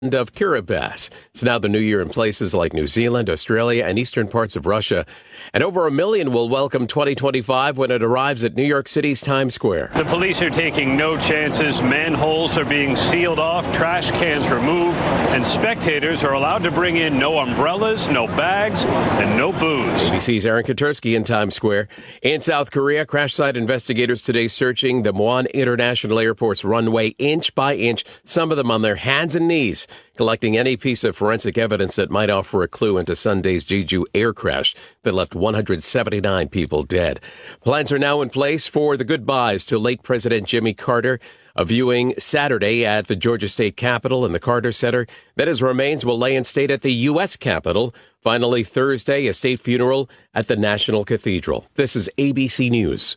of Kiribati. It's now the new year in places like New Zealand, Australia, and eastern parts of Russia. And over 1 million will welcome 2025 when it arrives at New York City's Times Square. The police are taking no chances. Manholes are being sealed off, trash cans removed, and spectators are allowed to bring in no umbrellas, no bags, and no booze. ABC's Aaron Katersky in Times Square. In South Korea, crash site investigators today searching the Muan International Airport's runway inch by inch, some of them on their hands and knees, collecting any piece of forensic evidence that might offer a clue into Sunday's Jeju air crash that left 179 people dead. Plans are now in place for the goodbyes to late President Jimmy Carter. A viewing Saturday at the Georgia State Capitol and the Carter Center. Then his remains will lay in state at the U.S. Capitol. Finally, Thursday, a state funeral at the National Cathedral. This is ABC News.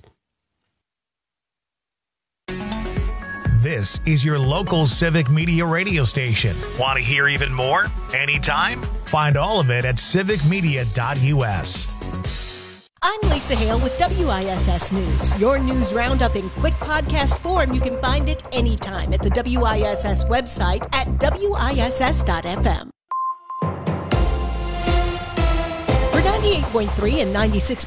This is your local Civic Media radio station. Want to hear even more? Anytime? Find all of it at civicmedia.us. I'm Lisa Hale with WISS News. Your news roundup in quick podcast form. You can find it anytime at the WISS website at WISS.FM. For 98.3 and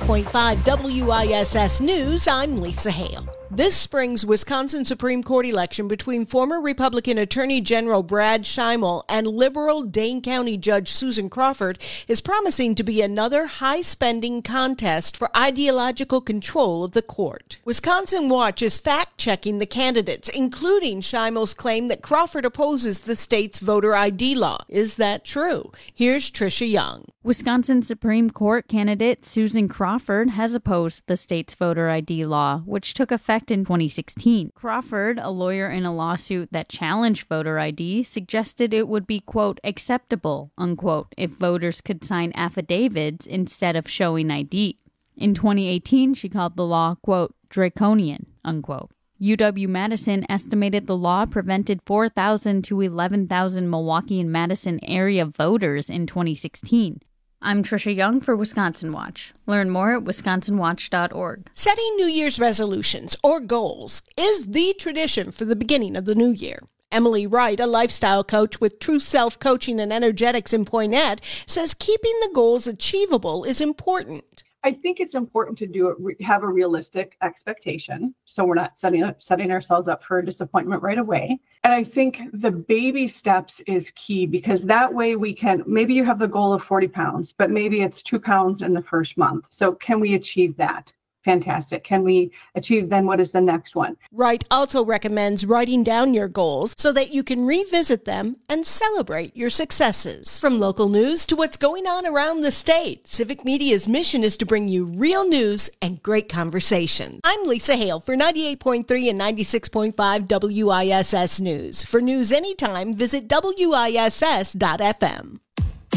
96.5 WISS News, I'm Lisa Hale. This spring's Wisconsin Supreme Court election between former Republican Attorney General Brad Schimel and liberal Dane County Judge Susan Crawford is promising to be another high-spending contest for ideological control of the court. Wisconsin Watch is fact-checking the candidates, including Schimel's claim that Crawford opposes the state's voter ID law. Is that true? Here's Tricia Young. Wisconsin Supreme Court candidate Susan Crawford has opposed the state's voter ID law, which took effect in 2016. Crawford, a lawyer in a lawsuit that challenged voter ID, suggested it would be, quote, acceptable, unquote, if voters could sign affidavits instead of showing ID. In 2018, she called the law, quote, draconian, unquote. UW-Madison estimated the law prevented 4,000 to 11,000 Milwaukee and Madison area voters in 2016. I'm Tricia Young for Wisconsin Watch. Learn more at wisconsinwatch.org. Setting New Year's resolutions or goals is the tradition for the beginning of the new year. Emily Wright, a lifestyle coach with True Self Coaching and Energetics in Poynette, says keeping the goals achievable is important. I think it's important to have a realistic expectation, so we're not setting ourselves up for disappointment right away. And I think the baby steps is key, because that way we can, maybe you have the goal of 40 pounds, but maybe it's 2 pounds in the first month. So can we achieve that? Fantastic. Can we achieve then what is the next one? Wright also recommends writing down your goals so that you can revisit them and celebrate your successes. From local news to what's going on around the state, Civic Media's mission is to bring you real news and great conversation. I'm Lisa Hale for 98.3 and 96.5 WISS News. For news anytime, visit WISS.FM.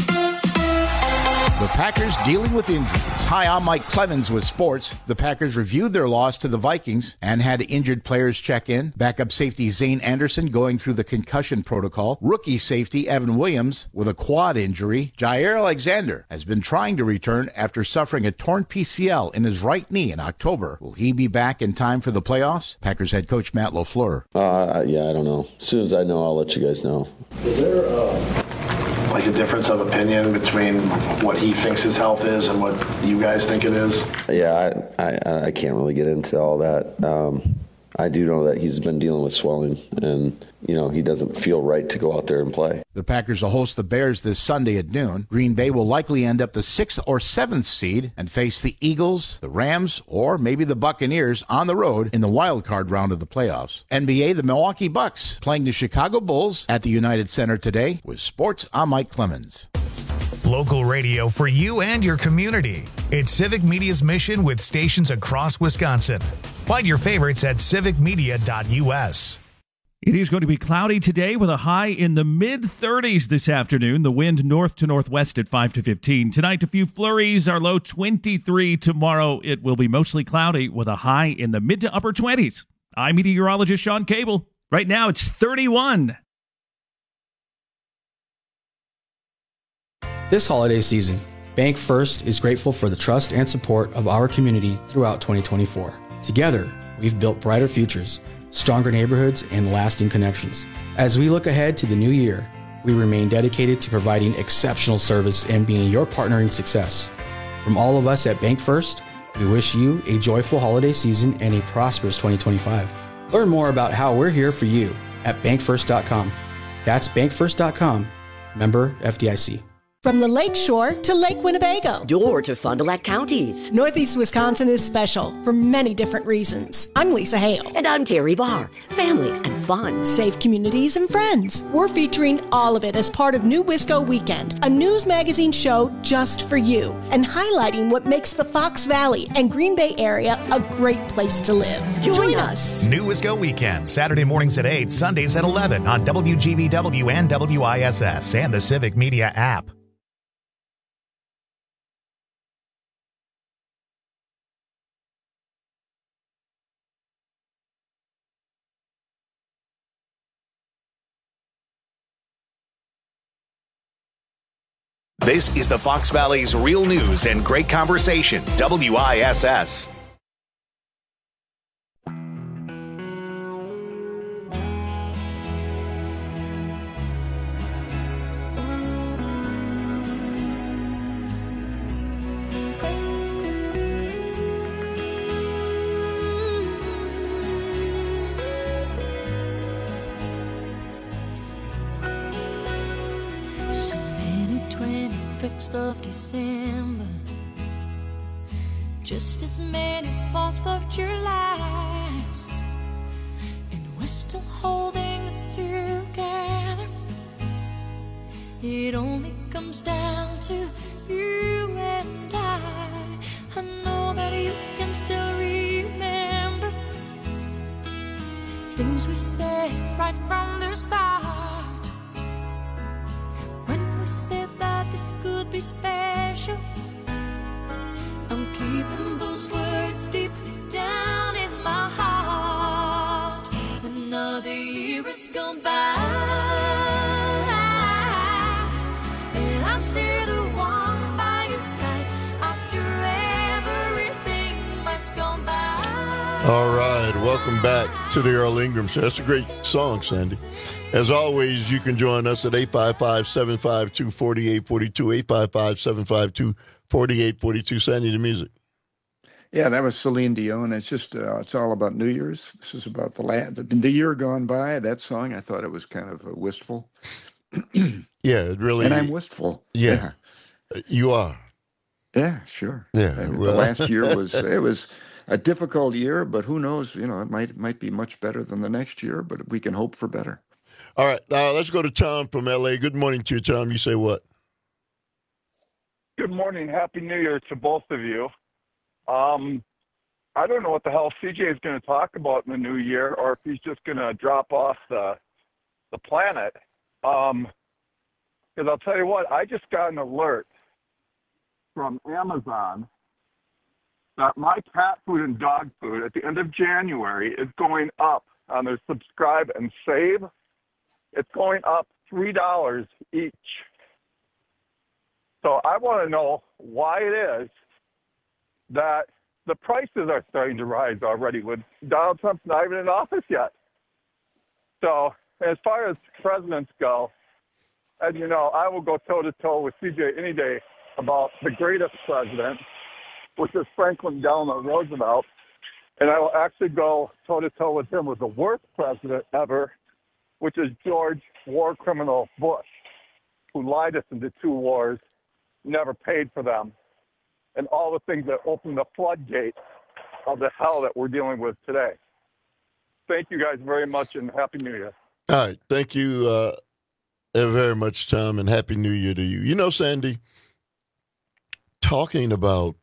The Packers dealing with injuries. Hi, I'm Mike Clemens with sports. The Packers reviewed their loss to the Vikings and had injured players check in. Backup safety Zane Anderson going through the concussion protocol. Rookie safety Evan Williams with a quad injury. Jair Alexander has been trying to return after suffering a torn PCL in his right knee in October. Will he be back in time for the playoffs? Packers head coach Matt LaFleur. I don't know. As soon as I know, I'll let you guys know. Is there like a difference of opinion between what he thinks his health is and what you guys think it is? Yeah, I can't really get into all that. I do know that he's been dealing with swelling, and, he doesn't feel right to go out there and play. The Packers will host the Bears this Sunday at noon. Green Bay will likely end up the 6th or 7th seed and face the Eagles, the Rams, or maybe the Buccaneers on the road in the wild card round of the playoffs. NBA, the Milwaukee Bucks playing the Chicago Bulls at the United Center today. With sports, I'm Mike Clemens. Local radio for you and your community. It's Civic Media's mission with stations across Wisconsin. Find your favorites at civicmedia.us. It is going to be cloudy today with a high in the mid-30s this afternoon. The wind north to northwest at 5 to 15. Tonight, a few flurries. Our low 23. Tomorrow, it will be mostly cloudy with a high in the mid to upper 20s. I'm meteorologist Sean Cable. Right now, it's 31. This holiday season, Bank First is grateful for the trust and support of our community throughout 2024. Together, we've built brighter futures, stronger neighborhoods, and lasting connections. As we look ahead to the new year, we remain dedicated to providing exceptional service and being your partner in success. From all of us at Bank First, we wish you a joyful holiday season and a prosperous 2025. Learn more about how we're here for you at bankfirst.com. That's bankfirst.com, member FDIC. From the Lake Shore to Lake Winnebago, Door to Fond du Lac counties. Northeast Wisconsin is special for many different reasons. I'm Lisa Hale. And I'm Terry Barr. Family and fun. Safe communities and friends. We're featuring all of it as part of New Wisco Weekend, a news magazine show just for you, and highlighting what makes the Fox Valley and Green Bay area a great place to live. Join us. New Wisco Weekend, Saturday mornings at 8, Sundays at 11 on WGBW and WISS and the Civic Media app. This is the Fox Valley's real news and great conversation, WISS. Of December, just as many 4th of Julys, and we're still holding it together. It only comes down to you and I know that you can still remember things we said right from the start, when we said that this could be special. I'm keeping those words deep down in my heart. Another year has gone by, and I'm still the one by your side after everything that's gone by. All right, welcome back to the Earl Ingram Show. That's a great song, Sandy. As always, you can join us at 855-752-4842, 855-752-4842. Sandy, the music. Yeah, that was Celine Dion. It's just, it's all about New Year's. This is about the year gone by. That song, I thought it was kind of wistful. Yeah, it really. And I'm wistful. Yeah. You are. Yeah, sure. Yeah. The last year was a difficult year, but who knows? You know, it might be much better than the next year, but we can hope for better. All right, let's go to Tom from L.A. Good morning to you, Tom. You say what? Good morning. Happy New Year to both of you. I don't know what the hell CJ is going to talk about in the new year, or if he's just going to drop off the planet. Because I'll tell you what, I just got an alert from Amazon that my cat food and dog food at the end of January is going up on their subscribe and save. It's going up $3 each. So I want to know why it is that the prices are starting to rise already with Donald Trump's not even in office yet. So as far as presidents go, as you know, I will go toe-to-toe with CJ any day about the greatest president, which is Franklin Delano Roosevelt. And I will actually go toe-to-toe with him with the worst president ever, which is George war criminal Bush, who lied us into 2 wars, never paid for them, and all the things that opened the floodgate of the hell that we're dealing with today. Thank you guys very much, and Happy New Year. All right. Thank you very much, Tom, and Happy New Year to you. You know, Sandy, talking about,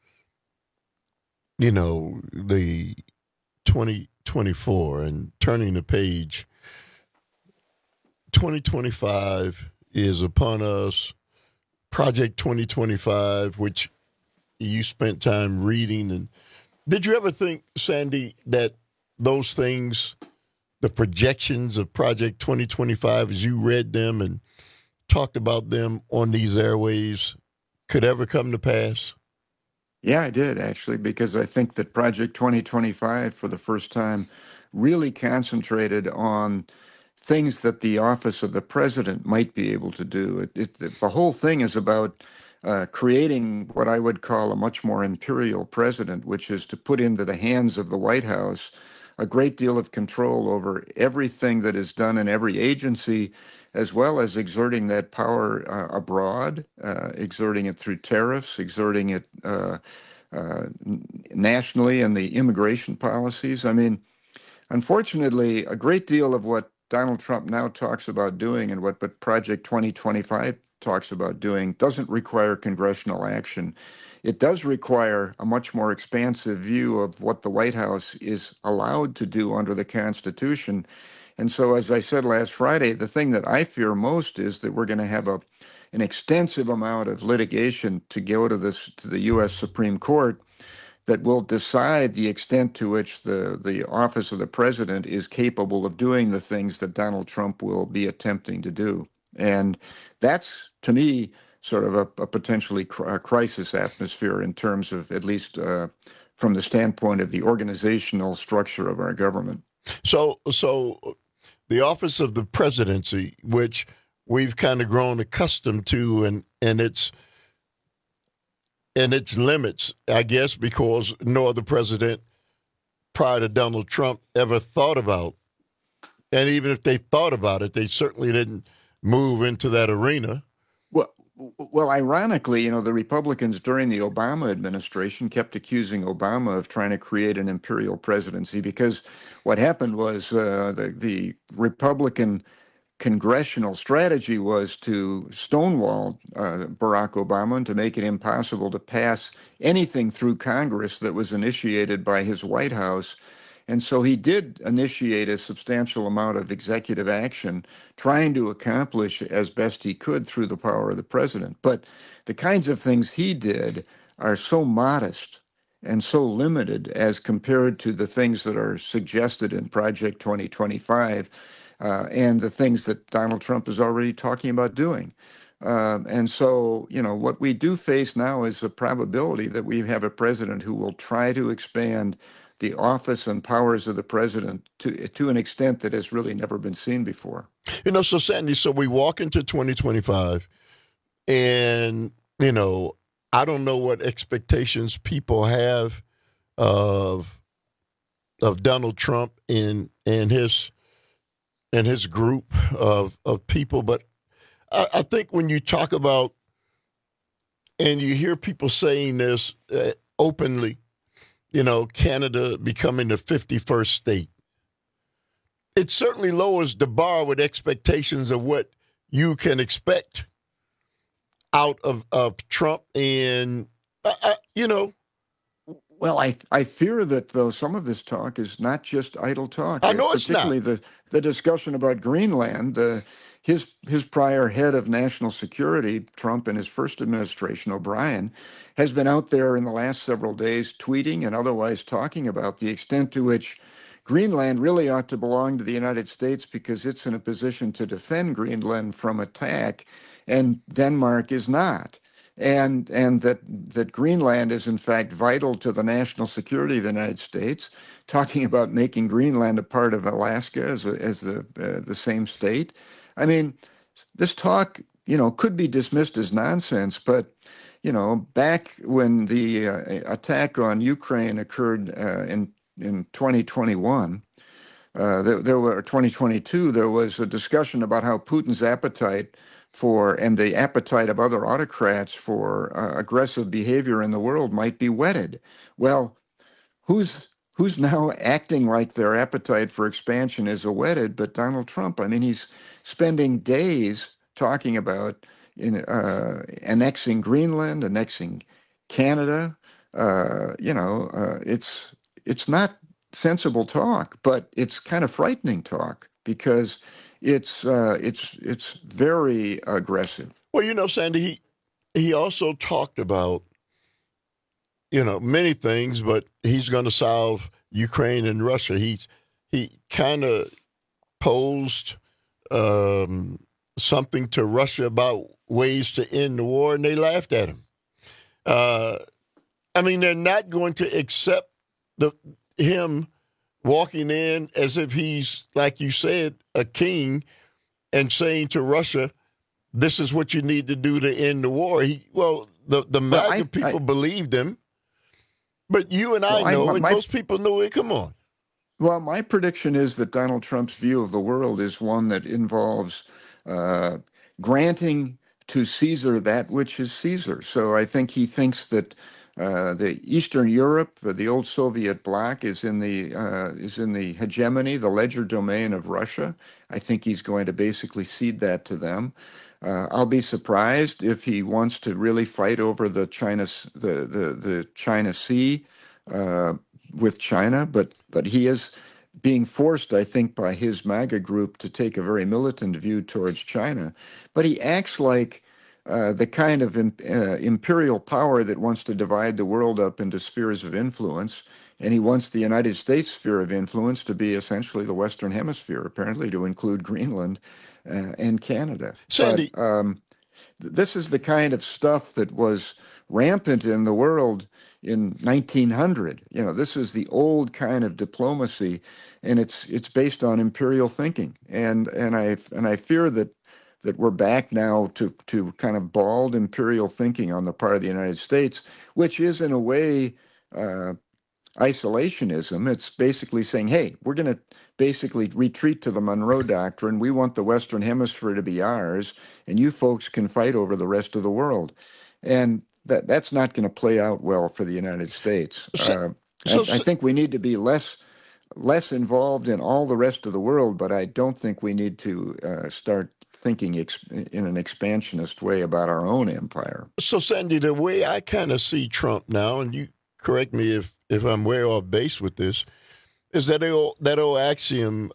you know, the 2024 and turning the page, 2025 is upon us. Project 2025, which you spent time reading. And did you ever think, Sandy, that those things, the projections of Project 2025, as you read them and talked about them on these airwaves, could ever come to pass? Yeah, I did, actually, because I think that Project 2025, for the first time, really concentrated on things that the office of the president might be able to do. The whole thing is about creating what I would call a much more imperial president, which is to put into the hands of the White House a great deal of control over everything that is done in every agency, as well as exerting that power abroad, exerting it through tariffs, exerting it nationally in the immigration policies. I mean, unfortunately, a great deal of what Donald Trump now talks about doing and what Project 2025 talks about doing doesn't require congressional action. It does require a much more expansive view of what the White House is allowed to do under the Constitution. And so, as I said last Friday, the thing that I fear most is that we're going to have an extensive amount of litigation to go to the U.S. Supreme Court that will decide the extent to which the office of the president is capable of doing the things that Donald Trump will be attempting to do. And that's, to me, sort of a potentially crisis atmosphere in terms of, at least from the standpoint of the organizational structure of our government. So the office of the presidency, which we've kind of grown accustomed to, and its limits, I guess, because no other president prior to Donald Trump ever thought about, and even if they thought about it, they certainly didn't move into that arena. Well, ironically, the Republicans during the Obama administration kept accusing Obama of trying to create an imperial presidency, because what happened was the Republican congressional strategy was to stonewall Barack Obama and to make it impossible to pass anything through Congress that was initiated by his White House. And so he did initiate a substantial amount of executive action, trying to accomplish as best he could through the power of the president. But the kinds of things he did are so modest and so limited as compared to the things that are suggested in Project 2025 and the things that Donald Trump is already talking about doing. And so, what we do face now is a probability that we have a president who will try to expand the office and powers of the president to an extent that has really never been seen before. So Sandy, so we walk into 2025 and, I don't know what expectations people have of Donald Trump and his group of people. But I think when you talk about, and you hear people saying this openly, Canada becoming the 51st state, it certainly lowers the bar with expectations of what you can expect out of Trump. And, Well, I fear that, though, some of this talk is not just idle talk. I know it's not. Particularly the discussion about Greenland. His prior head of national security, Trump, in his first administration, O'Brien, has been out there in the last several days tweeting and otherwise talking about the extent to which Greenland really ought to belong to the United States because it's in a position to defend Greenland from attack, and Denmark is not. And that Greenland is, in fact, vital to the national security of the United States, talking about making Greenland a part of Alaska as the same state. I mean, this talk, could be dismissed as nonsense, but, back when the attack on Ukraine occurred in 2021, 2022, there was a discussion about how Putin's appetite and the appetite of other autocrats for aggressive behavior in the world might be whetted. Well, who's now acting like their appetite for expansion is whetted but Donald Trump? I mean, he's spending days talking about annexing Greenland, annexing Canada. It's not sensible talk, but it's kind of frightening talk because it's very aggressive. Well, Sandy, he also talked about, many things, but he's going to solve Ukraine and Russia. He kind of posed something to Russia about ways to end the war, and they laughed at him. They're not going to accept him walking in as if he's, like you said, a king and saying to Russia, this is what you need to do to end the war. The MAGA people believed him, but you and I know, and most people know it. Come on. Well, my prediction is that Donald Trump's view of the world is one that involves granting to Caesar that which is Caesar. So I think he thinks that the Eastern Europe, the old Soviet bloc, is in the hegemony, the ledger domain of Russia. I think he's going to basically cede that to them. I'll be surprised if he wants to really fight over the China Sea with China, but he is being forced, I think, by his MAGA group to take a very militant view towards China. But he acts like the kind of imperial power that wants to divide the world up into spheres of influence, and he wants the United States sphere of influence to be essentially the Western Hemisphere, apparently to include Greenland and Canada. Sandy. But this is the kind of stuff that was rampant in the world in 1900. This is the old kind of diplomacy, and it's based on imperial thinking. And I fear that we're back now to kind of bald imperial thinking on the part of the United States, which is in a way isolationism. It's basically saying, hey, we're going to basically retreat to the Monroe Doctrine. We want the Western Hemisphere to be ours, and you folks can fight over the rest of the world. And that's not going to play out well for the United States. I think we need to be less involved in all the rest of the world, but I don't think we need to start thinking in an expansionist way about our own empire. So, Sandy, the way I kind of see Trump now, and you correct me if I'm way off base with this, is that old axiom,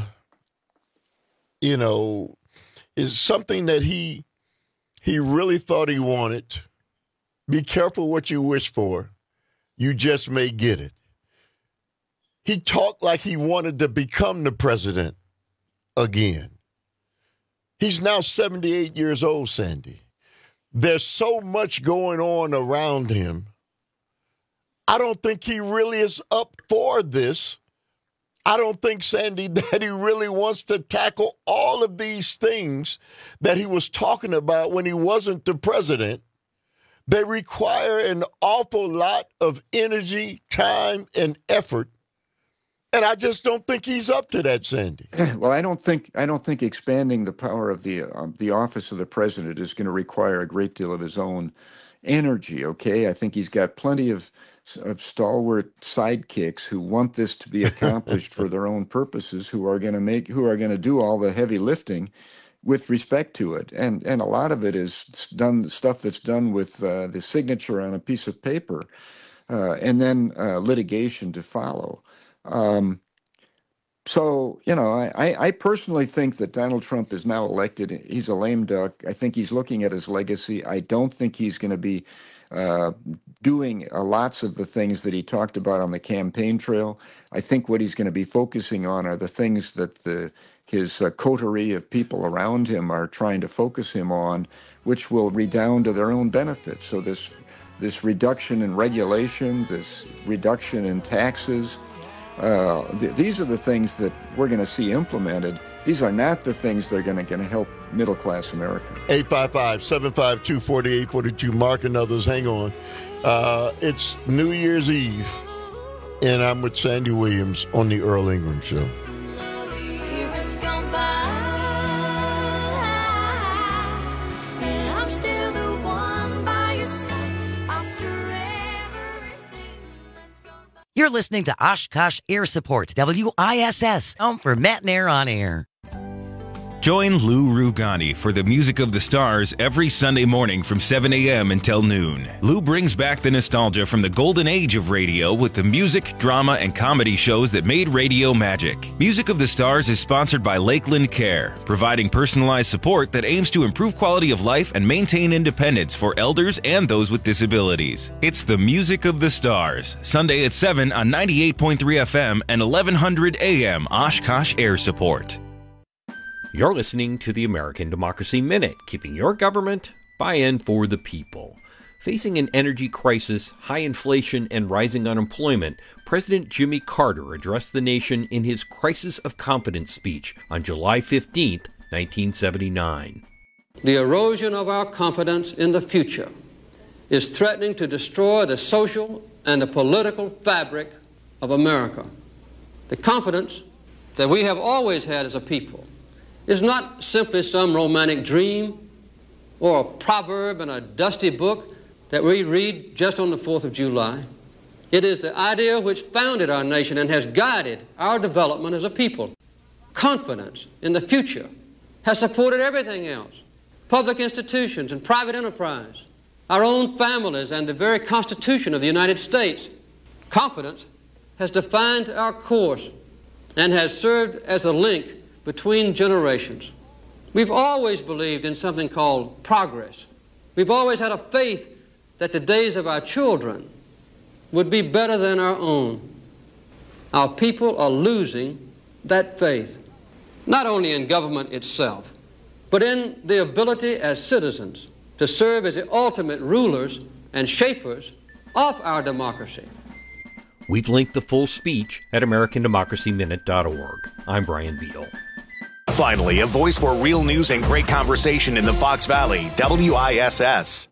is something that he really thought he wanted. Be careful what you wish for. You just may get it. He talked like he wanted to become the president again. He's now 78 years old, Sandy. There's so much going on around him. I don't think he really is up for this. I don't think, Sandy, that he really wants to tackle all of these things that he was talking about when he wasn't the president. They require an awful lot of energy, time, and effort. And I just don't think he's up to that, Sandy. Well, I don't think expanding the power of the office of the president is going to require a great deal of his own energy. Okay, I think he's got plenty of stalwart sidekicks who want this to be accomplished for their own purposes, who are going to do all the heavy lifting with respect to it, and a lot of it is done stuff that's done with the signature on a piece of paper, and then litigation to follow. So, I personally think that Donald Trump is now elected. He's a lame duck. I think he's looking at his legacy. I don't think he's going to be doing lots of the things that he talked about on the campaign trail. I think what he's going to be focusing on are the things that his coterie of people around him are trying to focus him on, which will redound to their own benefit. So this reduction in regulation, this reduction in taxes, these are the things that we're going to see implemented. These are not the things that are going to help middle-class America. 855-752-4842. Mark and others, hang on. It's New Year's Eve, and I'm with Sandy Williams on the Earl Ingram Show. You're listening to Oshkosh Air Support, WISS, home for Matt and Air on Air. Join Lou Rugani for the Music of the Stars every Sunday morning from 7 a.m. until noon. Lou brings back the nostalgia from the golden age of radio with the music, drama, and comedy shows that made radio magic. Music of the Stars is sponsored by Lakeland Care, providing personalized support that aims to improve quality of life and maintain independence for elders and those with disabilities. It's the Music of the Stars, Sunday at 7 on 98.3 FM and 1100 AM Oshkosh Air Support. You're listening to the American Democracy Minute, keeping your government by and for the people. Facing an energy crisis, high inflation, and rising unemployment, President Jimmy Carter addressed the nation in his Crisis of Confidence speech on July 15, 1979. The erosion of our confidence in the future is threatening to destroy the social and the political fabric of America. The confidence that we have always had as a people is not simply some romantic dream or a proverb in a dusty book that we read just on the 4th of July. It is the idea which founded our nation and has guided our development as a people. Confidence in the future has supported everything else. Public institutions and private enterprise, our own families and the very Constitution of the United States. Confidence has defined our course and has served as a link between generations. We've always believed in something called progress. We've always had a faith that the days of our children would be better than our own. Our people are losing that faith, not only in government itself, but in the ability as citizens to serve as the ultimate rulers and shapers of our democracy. We've linked the full speech at AmericanDemocracyMinute.org. I'm Brian Beadle. Finally, a voice for real news and great conversation in the Fox Valley, WISS.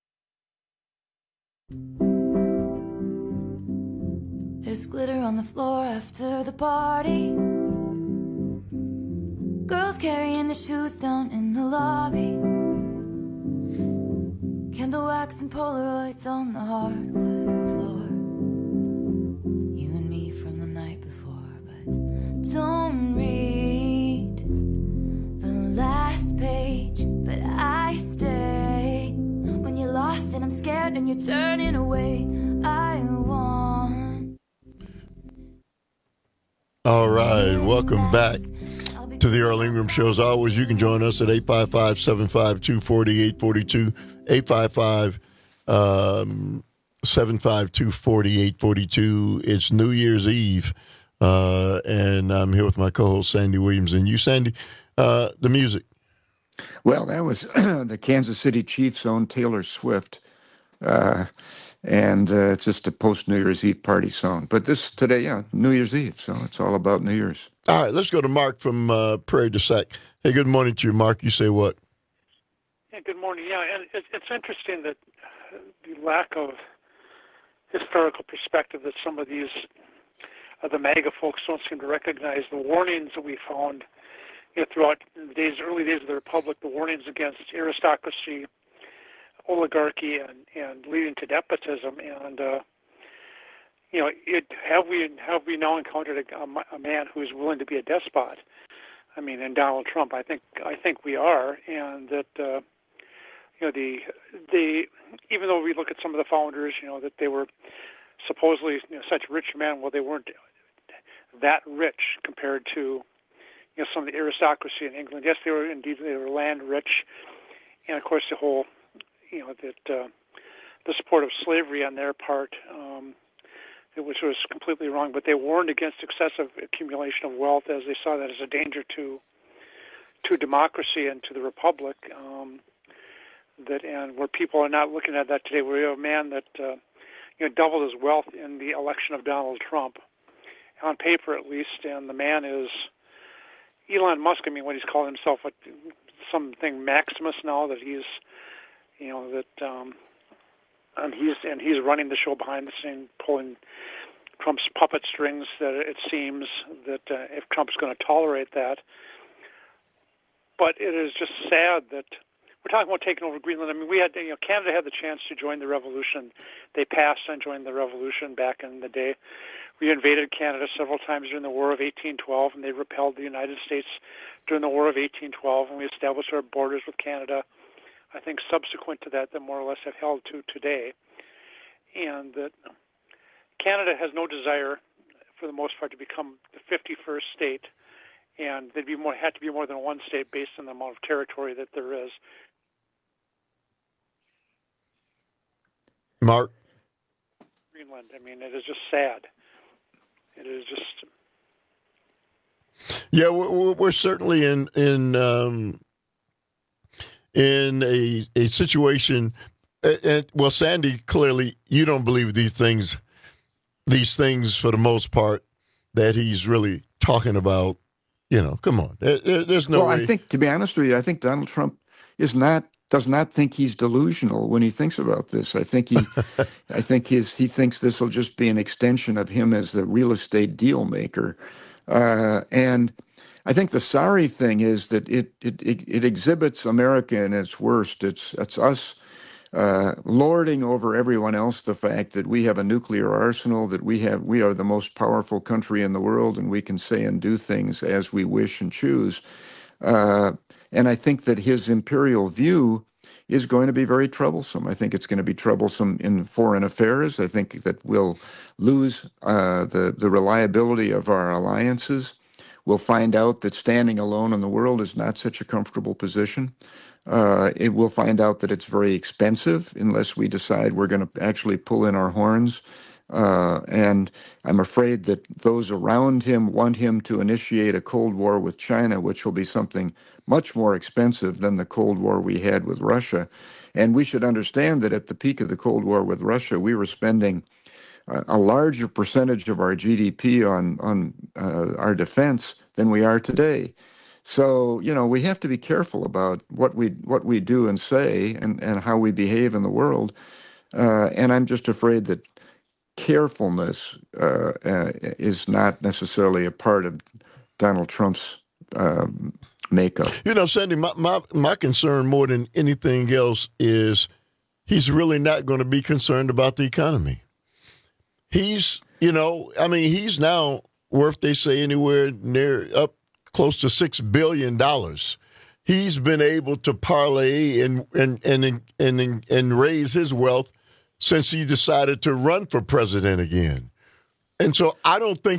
There's glitter on the floor after the party. Girls carrying the shoes down in the lobby. Candle wax and Polaroids on the hardwood floor. You and me from the night before, but don't read the last page. But I stay when you're lost and I'm scared and you're turning away. I want. All right, welcome back to the Earl Ingram Show. As always, you can join us at 855-752-4842, 855-752-4842. It's New Year's Eve, and I'm here with my co-host, Sandy Williams. And you, Sandy, the music. Well, that was the Kansas City Chiefs' own Taylor Swift. And it's just a post-New Year's Eve party song. But this today, New Year's Eve, so it's all about New Year's. All right, let's go to Mark from Prairie du Sac. Hey, good morning to you, Mark. You say what? Yeah, good morning. Yeah, and it's interesting that the lack of historical perspective that some of these the MAGA folks don't seem to recognize. The warnings that we found throughout the early days of the Republic, the warnings against aristocracy, oligarchy, and leading to despotism, and have we now encountered a man who is willing to be a despot? I mean, in Donald Trump, I think we are, and that the even though we look at some of the founders, that they were supposedly such rich men, well, they weren't that rich compared to some of the aristocracy in England. Yes, they were land rich, and of course the whole the support of slavery on their part, which was completely wrong. But they warned against excessive accumulation of wealth, as they saw that as a danger to democracy and to the republic. And where people are not looking at that today, we have a man that doubled his wealth in the election of Donald Trump, on paper at least. And the man is Elon Musk. I mean, what he's called himself, something Maximus now, that he's and he's running the show behind the scenes, pulling Trump's puppet strings. That it seems that if Trump's going to tolerate that, but it is just sad that we're talking about taking over Greenland. I mean, we had Canada had the chance to join the revolution. They passed on joining the revolution back in the day. We invaded Canada several times during the War of 1812, and they repelled the United States during the War of 1812, and we established our borders with Canada. I think subsequent to that more or less have held to today, and that Canada has no desire, for the most part, to become the 51st state, and had to be more than one state based on the amount of territory that there is. Mark? Greenland. I mean, it is just sad. It is just. Yeah, we're certainly in a situation well, Sandy, clearly you don't believe these things for the most part that he's really talking about. Come on. There's no way. I think, to be honest with you, I think Donald Trump does not think he's delusional when he thinks about this. I think he thinks this will just be an extension of him as the real estate deal maker. And I think the sorry thing is that it exhibits America in its worst. It's us lording over everyone else the fact that we have a nuclear arsenal, that we are the most powerful country in the world, and we can say and do things as we wish and choose. And I think that his imperial view is going to be very troublesome. I think it's going to be troublesome in foreign affairs. I think that we'll lose the reliability of our alliances. We'll find out that standing alone in the world is not such a comfortable position. It will find out that it's very expensive unless we decide we're going to actually pull in our horns. And I'm afraid that those around him want him to initiate a Cold War with China, which will be something much more expensive than the Cold War we had with Russia. And we should understand that at the peak of the Cold War with Russia, we were spending a larger percentage of our GDP on our defense than we are today. So, we have to be careful about what we do and say and how we behave in the world. And I'm just afraid that carefulness is not necessarily a part of Donald Trump's makeup. Sandy, my concern more than anything else is he's really not going to be concerned about the economy. He's now worth, they say, anywhere near up close to $6 billion. He's been able to parlay and raise his wealth since he decided to run for president again. And so I don't think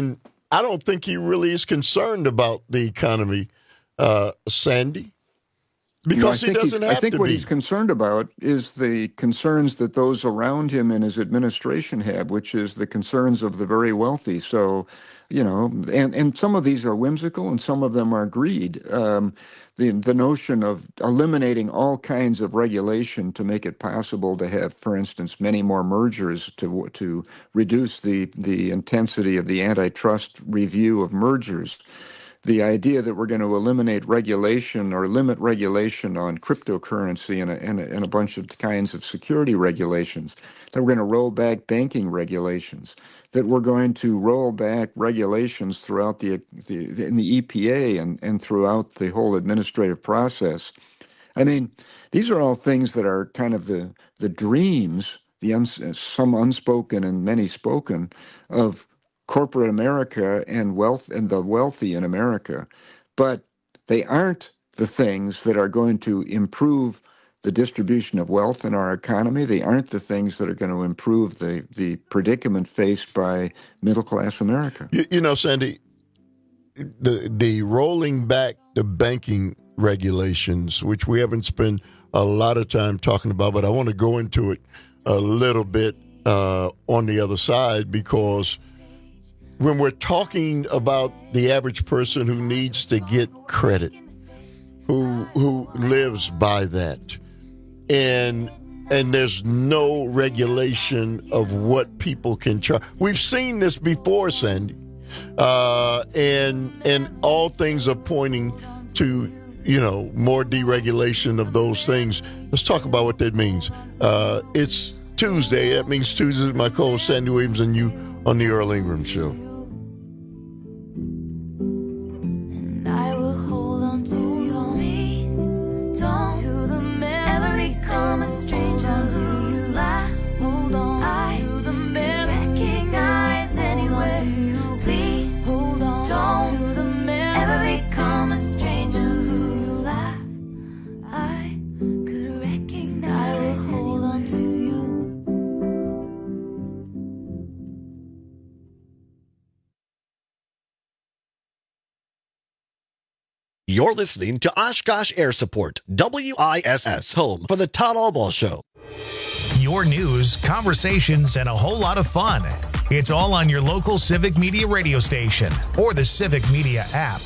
he really is concerned about the economy, Sandy, because he doesn't have to be. I think what he's concerned about is the concerns that those around him in his administration have, which is the concerns of the very wealthy. So, and some of these are whimsical and some of them are greed. The notion of eliminating all kinds of regulation to make it possible to have, for instance, many more mergers to reduce the intensity of the antitrust review of mergers. The idea that we're going to eliminate regulation or limit regulation on cryptocurrency and a bunch of kinds of security regulations, that we're going to roll back banking regulations, that we're going to roll back regulations throughout in the EPA and throughout the whole administrative process. I mean, these are all things that are kind of the dreams, some unspoken and many spoken, of corporate America and wealth and the wealthy in America, but they aren't the things that are going to improve the distribution of wealth in our economy. They aren't the things that are going to improve the predicament faced by middle-class America. Sandy, the rolling back the banking regulations, which we haven't spent a lot of time talking about, but I want to go into it a little bit on the other side, because when we're talking about the average person who needs to get credit, who lives by that, and there's no regulation of what people can charge. We've seen this before, Sandy, and all things are pointing to more deregulation of those things. Let's talk about what that means. It's Tuesday. That means Tuesday is my co-host Sandy Williams and you on the Earl Ingram Show. I will hold on to your ways. Don't to the memories come a stranger to you. Laugh, hold on to the memories. Recognize anywhere. Do you please hold on? Don't to the memories come a stranger to you. Laugh, I could recognize. I will hold on to you. You're listening to Oshkosh Air Support, WISS, home for the Todd Albaugh Show. Your news, conversations, and a whole lot of fun. It's all on your local Civic Media radio station or the Civic Media app.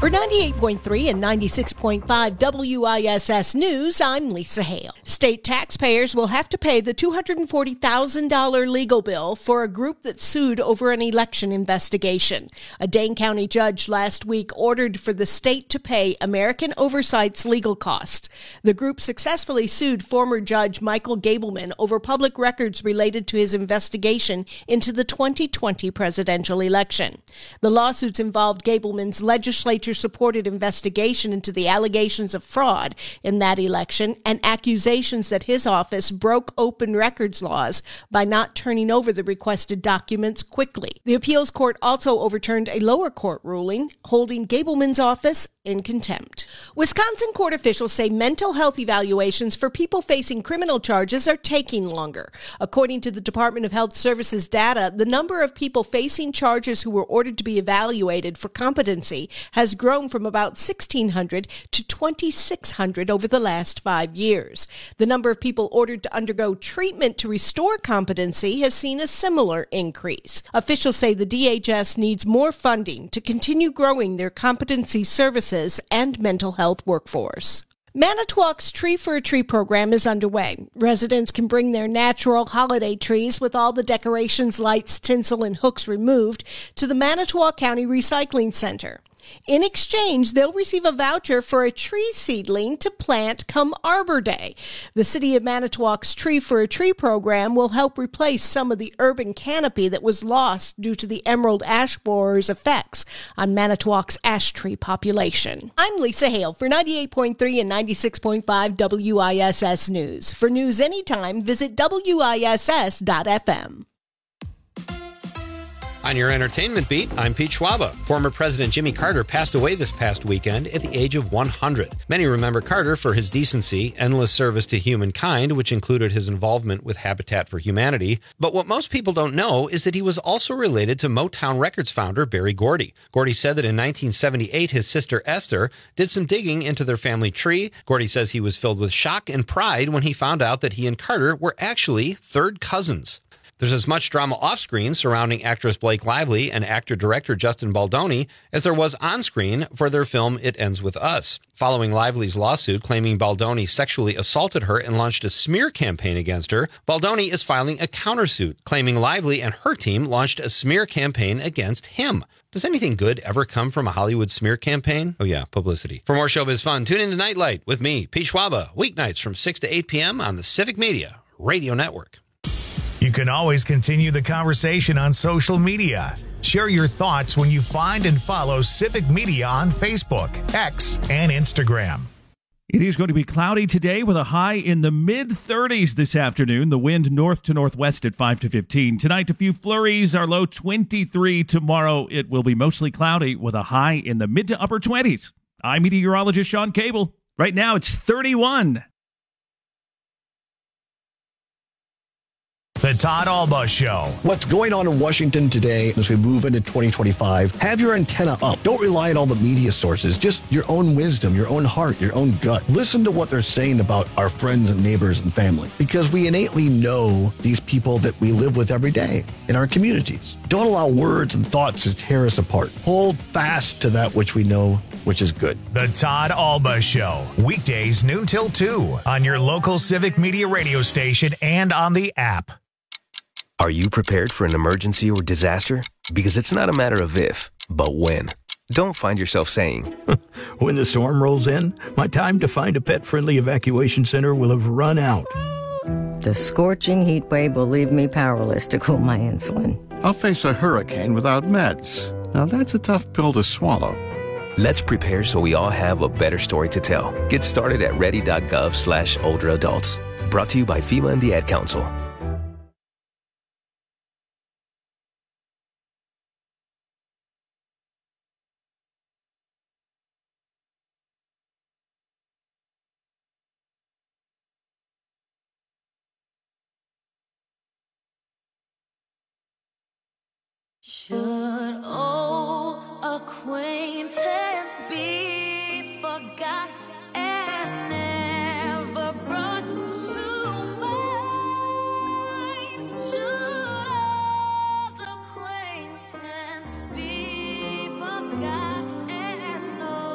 For 98.3 and 96.5 WISS News, I'm Lisa Hale. State taxpayers will have to pay the $240,000 legal bill for a group that sued over an election investigation. A Dane County judge last week ordered for the state to pay American Oversight's legal costs. The group successfully sued former Judge Michael Gableman over public records related to his investigation into the 2020 presidential election. The lawsuits involved Gableman's legislature-supported investigation into the allegations of fraud in that election and accusations that his office broke open records laws by not turning over the requested documents quickly. The appeals court also overturned a lower court ruling holding Gableman's office in contempt. Wisconsin court officials say mental health evaluations for people facing criminal charges are taking longer. According to the Department of Health Services data, the number of people facing charges who were ordered to be evaluated for competency has grown from about 1,600 to 2,600 over the last 5 years. The number of people ordered to undergo treatment to restore competency has seen a similar increase. Officials say the DHS needs more funding to continue growing their competency services and mental health workforce. Manitowoc's Tree for a Tree program is underway. Residents can bring their natural holiday trees with all the decorations, lights, tinsel, and hooks removed to the Manitowoc County Recycling Center. In exchange, they'll receive a voucher for a tree seedling to plant come Arbor Day. The City of Manitowoc's Tree for a Tree program will help replace some of the urban canopy that was lost due to the emerald ash borer's effects on Manitowoc's ash tree population. I'm Lisa Hale for 98.3 and 96.5 WISS News. For news anytime, visit WISS.FM. On your entertainment beat, I'm Pete Schwaba. Former President Jimmy Carter passed away this past weekend at the age of 100. Many remember Carter for his decency, endless service to humankind, which included his involvement with Habitat for Humanity. But what most people don't know is that he was also related to Motown Records founder Berry Gordy. Gordy said that in 1978, his sister Esther did some digging into their family tree. Gordy says he was filled with shock and pride when he found out that he and Carter were actually third cousins. There's as much drama off-screen surrounding actress Blake Lively and actor-director Justin Baldoni as there was on-screen for their film It Ends With Us. Following Lively's lawsuit claiming Baldoni sexually assaulted her and launched a smear campaign against her, Baldoni is filing a countersuit claiming Lively and her team launched a smear campaign against him. Does anything good ever come from a Hollywood smear campaign? Oh yeah, publicity. For more showbiz fun, tune in to Nightlight with me, Pete Schwaba, weeknights from 6 to 8 p.m. on the Civic Media Radio Network. You can always continue the conversation on social media. Share your thoughts when you find and follow Civic Media on Facebook, X, and Instagram. It is going to be cloudy today with a high in the mid-30s this afternoon. The wind north to northwest at 5 to 15. Tonight, a few flurries. Our low 23. Tomorrow, it will be mostly cloudy with a high in the mid to upper 20s. I'm meteorologist Sean Cable. Right now, it's 31. The Todd Alba Show. What's going on in Washington today as we move into 2025? Have your antenna up. Don't rely on all the media sources. Just your own wisdom, your own heart, your own gut. Listen to what they're saying about our friends and neighbors and family, because we innately know these people that we live with every day in our communities. Don't allow words and thoughts to tear us apart. Hold fast to that which we know, which is good. The Todd Alba Show. Weekdays noon till 2 on your local Civic Media radio station and on the app. Are you prepared for an emergency or disaster? Because it's not a matter of if, but when. Don't find yourself saying, when the storm rolls in, my time to find a pet-friendly evacuation center will have run out. The scorching heat wave will leave me powerless to cool my insulin. I'll face a hurricane without meds. Now that's a tough pill to swallow. Let's prepare so we all have a better story to tell. Get started at ready.gov/older adults. Brought to you by FEMA and the Ad Council. Should old acquaintance be forgot and never brought to mind? Should old acquaintance be forgot and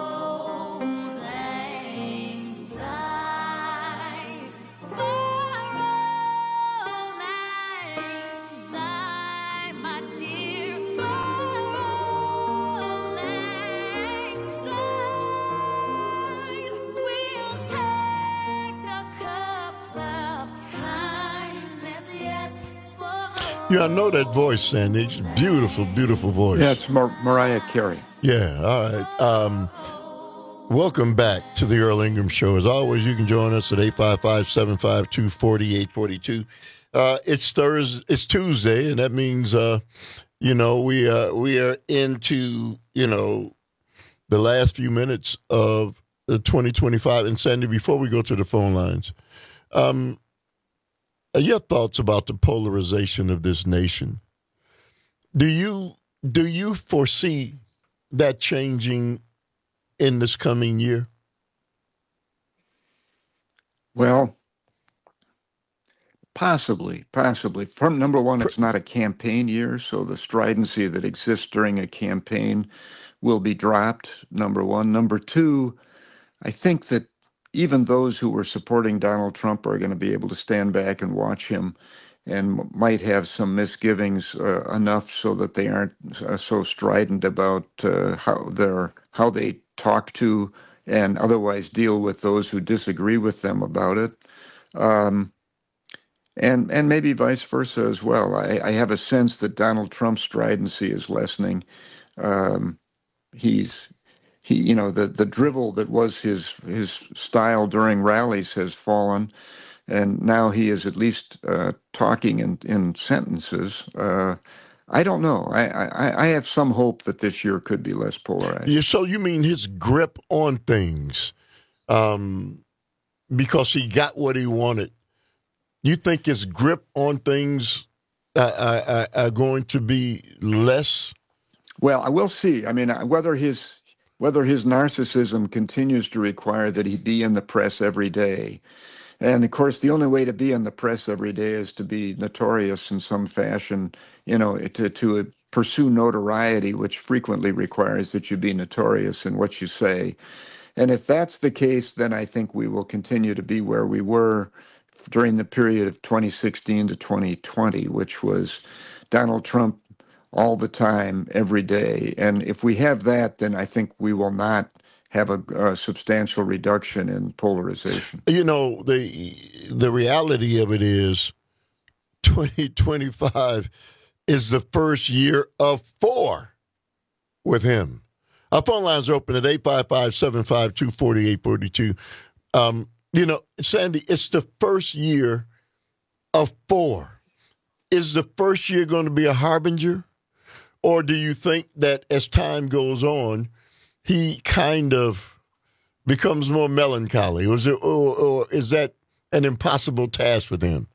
Yeah, I know that voice, Sandy. It's a beautiful, beautiful voice. Yeah, it's Mariah Carey. Yeah, all right. Welcome back to the Earl Ingram Show. As always, you can join us at 855-752-4842. It's Tuesday, and that means, we are into, the last few minutes of the 2025. And Sandy, before we go to the phone lines, your thoughts about the polarization of this nation. Do you foresee that changing in this coming year? Well, possibly. From number one, it's not a campaign year, so the stridency that exists during a campaign will be dropped, number one. Number two, I think that even those who were supporting Donald Trump are going to be able to stand back and watch him and might have some misgivings enough so that they aren't so strident about how they talk to and otherwise deal with those who disagree with them about it. And maybe vice versa as well. I have a sense that Donald Trump's stridency is lessening. The drivel that was his style during rallies has fallen, and now he is at least talking in sentences. I don't know. I have some hope that this year could be less polarized. Yeah, so you mean his grip on things, because he got what he wanted. You think his grip on things are going to be less? Well, I will see. I mean, whether his narcissism continues to require that he be in the press every day. And of course, the only way to be in the press every day is to be notorious in some fashion, to pursue notoriety, which frequently requires that you be notorious in what you say. And if that's the case, then I think we will continue to be where we were during the period of 2016 to 2020, which was Donald Trump all the time, every day. And if we have that, then I think we will not have a substantial reduction in polarization. The reality of it is 2025 is the first year of 4 with him. Our phone lines are open at 855-752-4842. Sandy, it's the first year of 4. Is the first year going to be a harbinger? Or do you think that as time goes on, he kind of becomes more melancholy? Or is that an impossible task with him?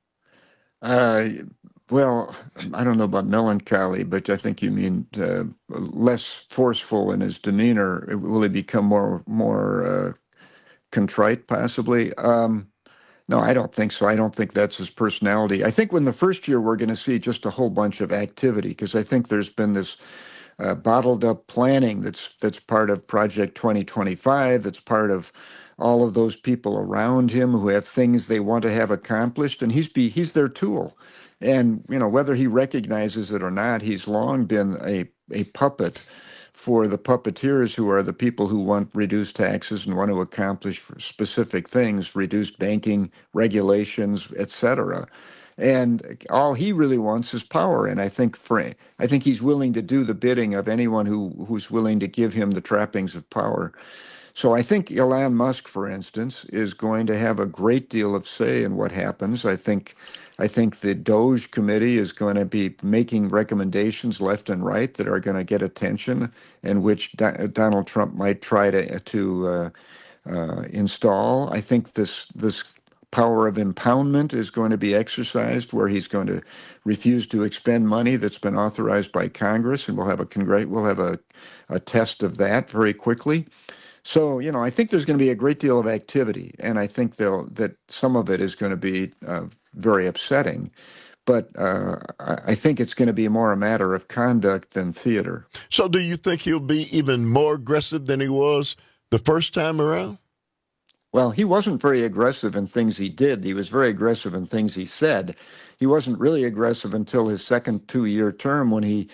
Well, I don't know about melancholy, but I think you mean less forceful in his demeanor. Will he become more contrite, possibly? No, I don't think so. I don't think that's his personality. I think when the first year we're going to see just a whole bunch of activity, because I think there's been this bottled up planning that's part of Project 2025, that's part of all of those people around him who have things they want to have accomplished, and he's their tool. And whether he recognizes it or not, he's long been a puppet for the puppeteers, who are the people who want reduced taxes and want to accomplish specific things, reduced banking regulations, etc. And all he really wants is power. And I think he's willing to do the bidding of anyone who's willing to give him the trappings of power. So I think Elon Musk, for instance, is going to have a great deal of say in what happens. I think the DOJ committee is going to be making recommendations left and right that are going to get attention, and which Donald Trump might try to install. I think this power of impoundment is going to be exercised, where he's going to refuse to expend money that's been authorized by Congress, and we'll have a test of that very quickly. So, I think there's going to be a great deal of activity, and I think that some of it is going to be very upsetting. But I think it's going to be more a matter of conduct than theater. So do you think he'll be even more aggressive than he was the first time around? Well, he wasn't very aggressive in things he did. He was very aggressive in things he said. He wasn't really aggressive until his second 2-year term, when he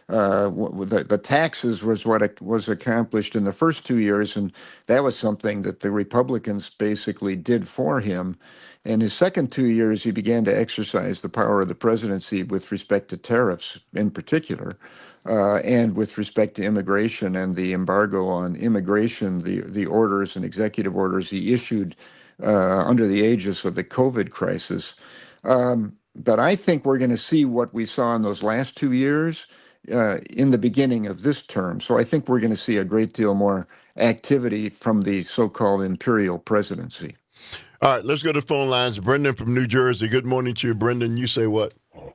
The taxes was what was accomplished in the first 2 years, and that was something that the Republicans basically did for him. In his second 2 years, he began to exercise the power of the presidency with respect to tariffs in particular, and with respect to immigration and the embargo on immigration, the orders and executive orders he issued under the aegis of the COVID crisis. But I think we're going to see what we saw in those last 2 years in the beginning of this term. So I think we're going to see a great deal more activity from the so-called imperial presidency. All right, let's go to phone lines. Brendan from New Jersey. Good morning to you, Brendan. You say what?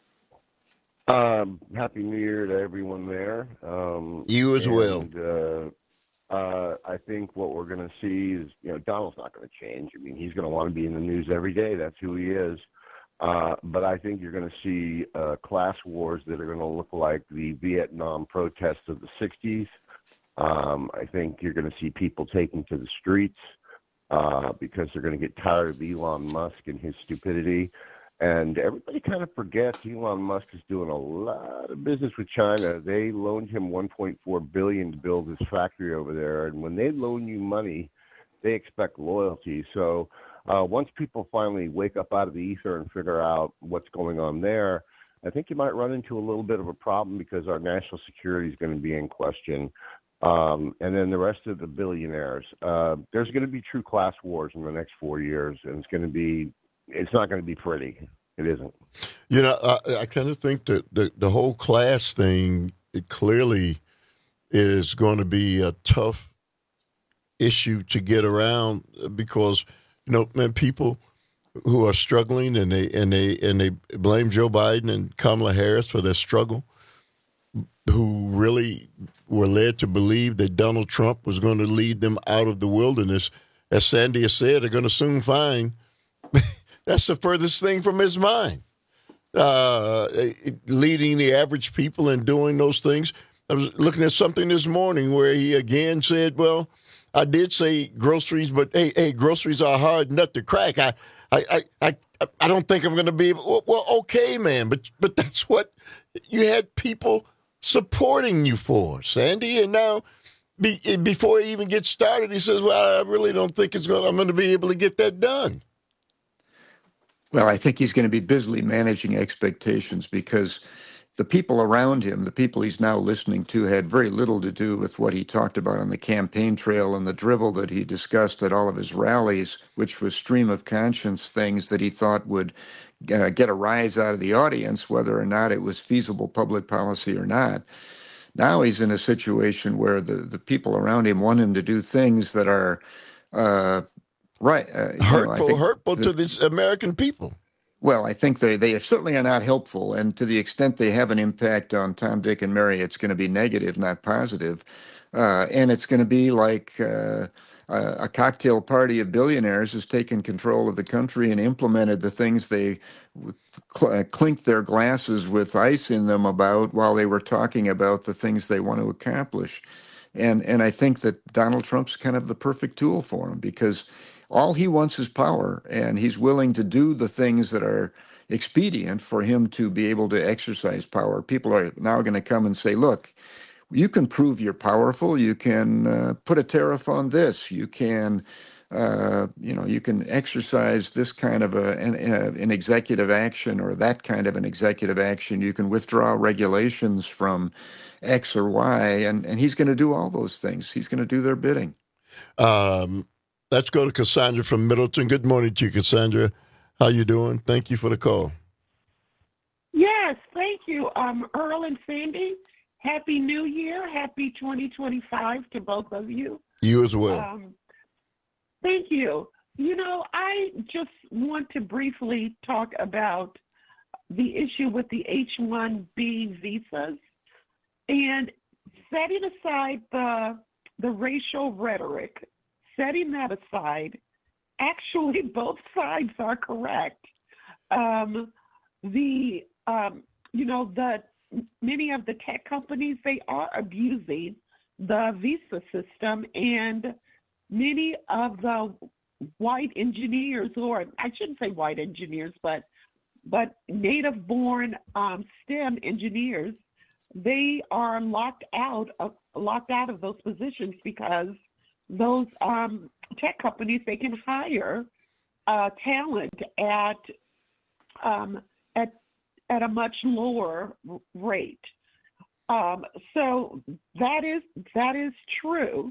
Happy New Year to everyone there. You as well. I think what we're going to see is, Donald's not going to change. I mean, he's going to want to be in the news every day. That's who he is. But I think you're going to see class wars that are going to look like the Vietnam protests of the 60s. I think you're going to see people taking to the streets because they're going to get tired of Elon Musk and his stupidity. And everybody kind of forgets Elon Musk is doing a lot of business with China. They loaned him $1.4 billion to build his factory over there. And when they loan you money, they expect loyalty. So once people finally wake up out of the ether and figure out what's going on there, I think you might run into a little bit of a problem because our national security is going to be in question. And then the rest of the billionaires. There's going to be true class wars in the next 4 years, and it's not going to be pretty. It isn't. I kind of think that the whole class thing, it clearly is going to be a tough issue to get around because, people who are struggling and they blame Joe Biden and Kamala Harris for their struggle, who really were led to believe that Donald Trump was going to lead them out of the wilderness. As Sandy has said, they're going to soon find that's the furthest thing from his mind, leading the average people and doing those things. I was looking at something this morning where he again said, well, I did say groceries, but hey, groceries are a hard nut to crack. I don't think I'm going to be able. Well, okay, man, but that's what you had people supporting you for, Sandy. And now, before he even gets started, he says, well, I really don't think I'm going to be able to get that done. Well, I think he's going to be busily managing expectations because the people around him, the people he's now listening to, had very little to do with what he talked about on the campaign trail and the drivel that he discussed at all of his rallies, which was stream of conscience things that he thought would get a rise out of the audience, whether or not it was feasible public policy or not. Now he's in a situation where the people around him want him to do things that are hurtful to the American people. Well, I think they certainly are not helpful, and to the extent they have an impact on Tom, Dick, and Mary, it's going to be negative, not positive. And it's going to be like a cocktail party of billionaires has taken control of the country and implemented the things they clinked their glasses with ice in them about while they were talking about the things they want to accomplish. And I think that Donald Trump's kind of the perfect tool for him because all he wants is power, and he's willing to do the things that are expedient for him to be able to exercise power. People are now going to come and say, look, you can prove you're powerful. You can put a tariff on this. You can, you can exercise this kind of an executive action or that kind of an executive action. You can withdraw regulations from X or Y, and he's going to do all those things. He's going to do their bidding. Let's go to Cassandra from Middleton. Good morning to you, Cassandra. How you doing? Thank you for the call. Yes, thank you. Earl and Sandy, Happy New Year. Happy 2025 to both of you. You as well. Thank you. I just want to briefly talk about the issue with the H-1B visas and setting aside the racial rhetoric. Setting that aside, actually both sides are correct. Many of the tech companies, they are abusing the visa system, and many of the white engineers, or I shouldn't say white engineers, but native-born STEM engineers, they are locked out of those positions because those tech companies, they can hire talent at a much lower rate. So that is true.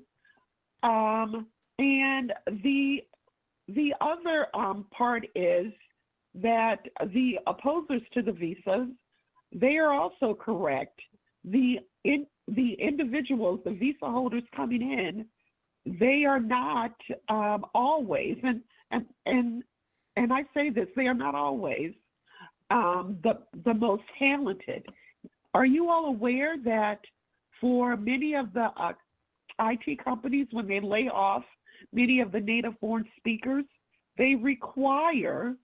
And the other part is that the opposers to the visas, they are also correct. The individuals, the visa holders coming in, they are not always, and I say this, they are not always the most talented. Are you all aware that for many of the IT companies, when they lay off many of the native-born speakers, they require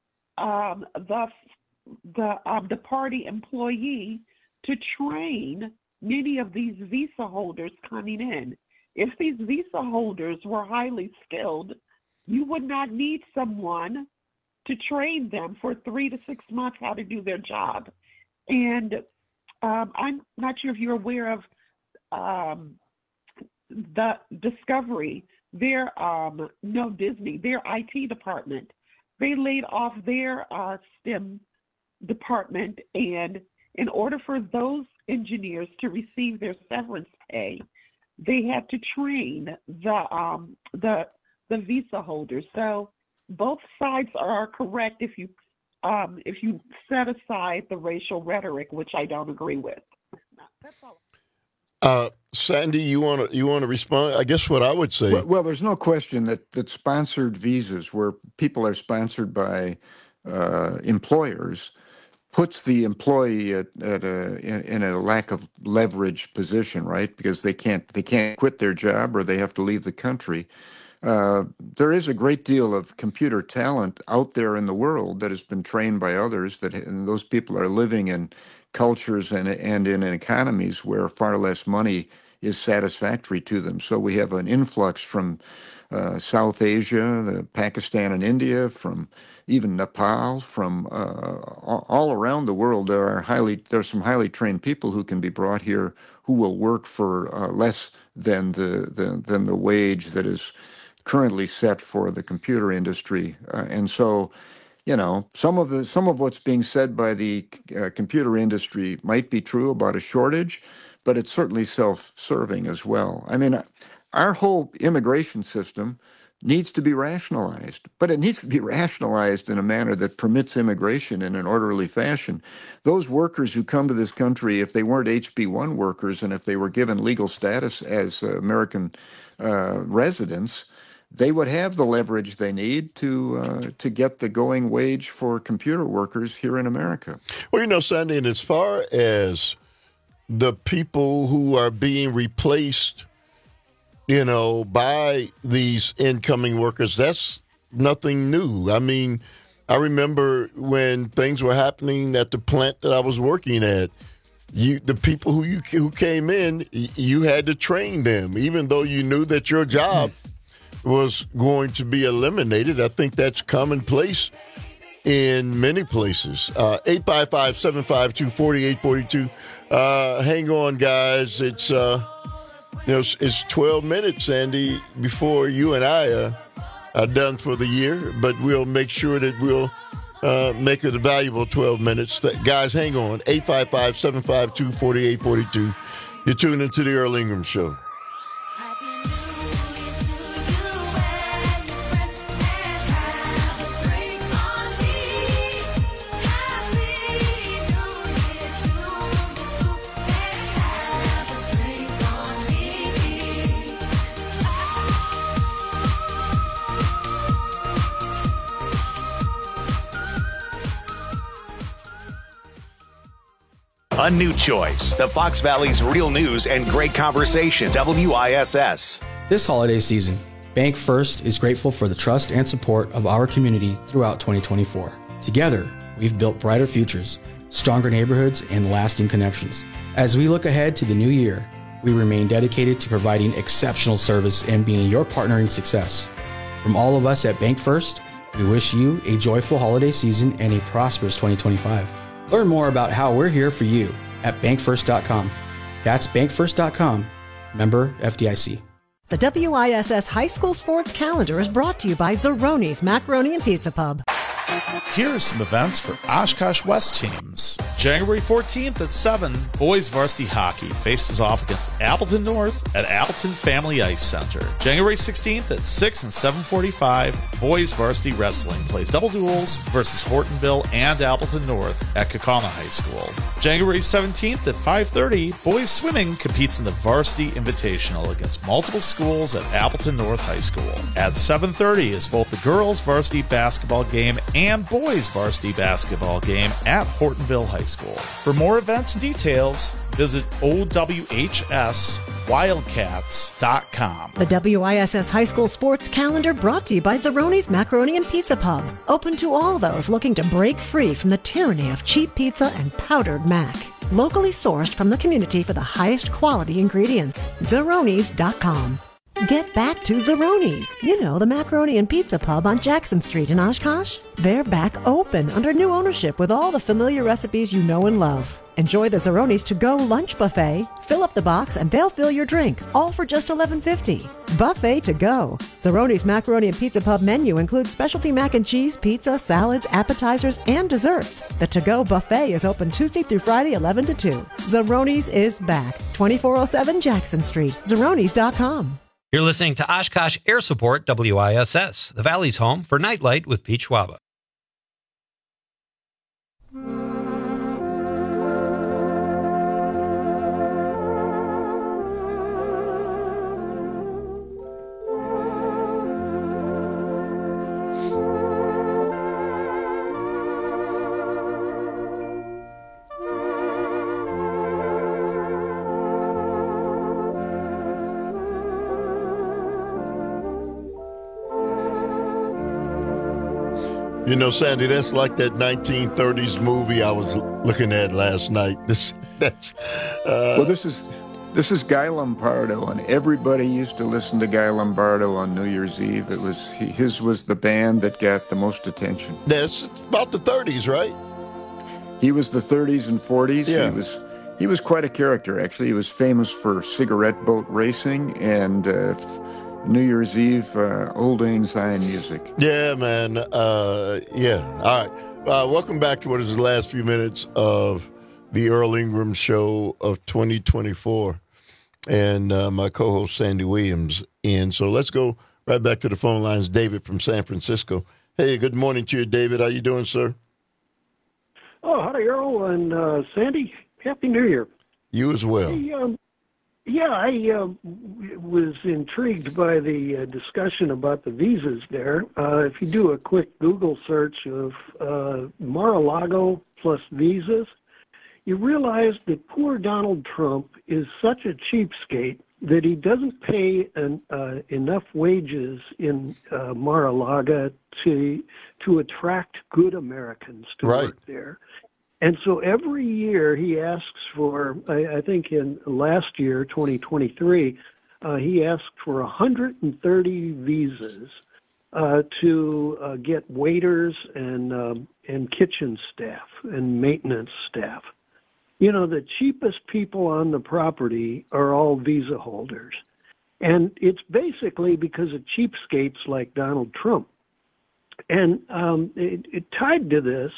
the party employee to train many of these visa holders coming in. If these visa holders were highly skilled, you would not need someone to train them for 3 to 6 months how to do their job. And I'm not sure if you're aware of the Discovery, Disney, their IT department. They laid off their STEM department, and in order for those engineers to receive their severance pay, they had to train the visa holders. So both sides are correct if you set aside the racial rhetoric, which I don't agree with. That's all. Sandy, you want to respond? I guess what I would say. Well, there's no question that sponsored visas, where people are sponsored by employers, puts the employee in a lack of leverage position, right? Because they can't quit their job or they have to leave the country. There is a great deal of computer talent out there in the world that has been trained by others, and those people are living in cultures and in economies where far less money is satisfactory to them. So we have an influx from South Asia, Pakistan and India, from even Nepal, from all around the world. There are some highly trained people who can be brought here who will work for less than the wage that is currently set for the computer industry. And so, some of what's being said by the computer industry might be true about a shortage, but it's certainly self-serving as well. I mean, our whole immigration system needs to be rationalized, but it needs to be rationalized in a manner that permits immigration in an orderly fashion. Those workers who come to this country, if they weren't HB1 workers and if they were given legal status as American residents, they would have the leverage they need to get the going wage for computer workers here in America. Well, Sandy, and as far as the people who are being replaced, by these incoming workers, that's nothing new. I mean, I remember when things were happening at the plant that I was working at, the people who came in, you had to train them, even though you knew that your job was going to be eliminated. I think that's commonplace in many places. 855-752-4842. Hang on, guys. It's it's 12 minutes, Sandy, before you and I are done for the year, but we'll make sure that we'll make it a valuable 12 minutes. Guys, hang on. 855-752-4842. You're tuned into the Earl Ingram Show. A new choice. The Fox Valley's real news and great conversation. WISS. This holiday season, Bank First is grateful for the trust and support of our community throughout 2024. Together, we've built brighter futures, stronger neighborhoods, and lasting connections. As we look ahead to the new year, we remain dedicated to providing exceptional service and being your partner in success. From all of us at Bank First, we wish you a joyful holiday season and a prosperous 2025. Learn more about how we're here for you at bankfirst.com. That's bankfirst.com, member FDIC. The WISS High School Sports Calendar is brought to you by Zeroni's Macaroni and Pizza Pub. Here are some events for Oshkosh West teams. January 14th at 7, boys varsity hockey faces off against Appleton North at Appleton Family Ice Center. January 16th at 6 and 7:45, boys varsity wrestling plays double duels versus Hortonville and Appleton North at Kaukauna High School. January 17th at 5:30, boys swimming competes in the varsity invitational against multiple schools at Appleton North High School. At 7:30 is both the girls varsity basketball game and boys varsity basketball game at Hortonville High School. For more events and details, visit OWHSWildcats.com. The WISS High School Sports Calendar brought to you by Zeroni's Macaroni and Pizza Pub. Open to all those looking to break free from the tyranny of cheap pizza and powdered mac. Locally sourced from the community for the highest quality ingredients. Zeronis.com. Get back to Zeroni's. You know, the Macaroni and Pizza Pub on Jackson Street in Oshkosh. They're back open under new ownership with all the familiar recipes you know and love. Enjoy the Zeroni's to-go lunch buffet. Fill up the box and they'll fill your drink, all for just $11.50. Buffet to go. Zeroni's Macaroni and Pizza Pub menu includes specialty mac and cheese, pizza, salads, appetizers, and desserts. The to-go buffet is open Tuesday through Friday, 11 to 2. Zeroni's is back. 2407 Jackson Street. Zeronis.com. You're listening to Oshkosh Air Support WISS, the Valley's home for Nightlight with Pete Schwaba. You know, Sandy, that's like that 1930s movie I was looking at last night. This is Guy Lombardo, and everybody used to listen to Guy Lombardo on New Year's Eve. His was the band that got the most attention. That's about the 30s, right? He was the 30s and 40s. Yeah. He was quite a character, actually. He was famous for cigarette boat racing and New Year's Eve, Old Lang Syne music. Yeah, man. Yeah. All right. Welcome back to what is the last few minutes of the Earl Ingram Show of 2024. And my co-host, Sandy Williams. And so let's go right back to the phone lines. David from San Francisco. Hey, good morning to you, David. How you doing, sir? Oh, howdy, Earl and Sandy. Happy New Year. You as well. Hey, I was intrigued by the discussion about the visas there. If you do a quick Google search of Mar-a-Lago plus visas, you realize that poor Donald Trump is such a cheapskate that he doesn't pay enough wages in Mar-a-Lago to attract good Americans to work there. And so every year he asks for, I think in last year, 2023, he asked for 130 visas to get waiters and kitchen staff and maintenance staff. You know, the cheapest people on the property are all visa holders. And it's basically because of cheapskates like Donald Trump. And it tied to this,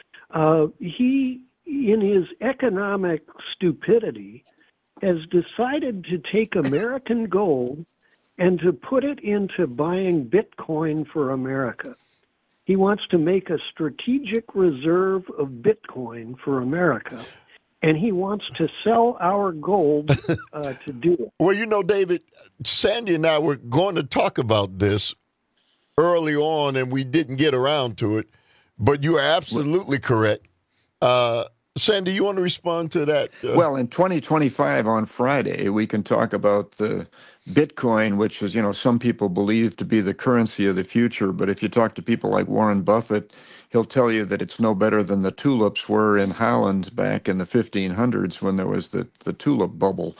he, in his economic stupidity, has decided to take American gold and to put it into buying Bitcoin for America. He wants to make a strategic reserve of Bitcoin for America, and he wants to sell our gold to do it. Well, you know, David, Sandy and I were going to talk about this early on, and we didn't get around to it. But you are absolutely correct. Sandy, you want to respond to that? Well, in 2025 on Friday, we can talk about the Bitcoin, which is, you know, some people believe to be the currency of the future. But if you talk to people like Warren Buffett, he'll tell you that it's no better than the tulips were in Holland back in the 1500s when there was the tulip bubble.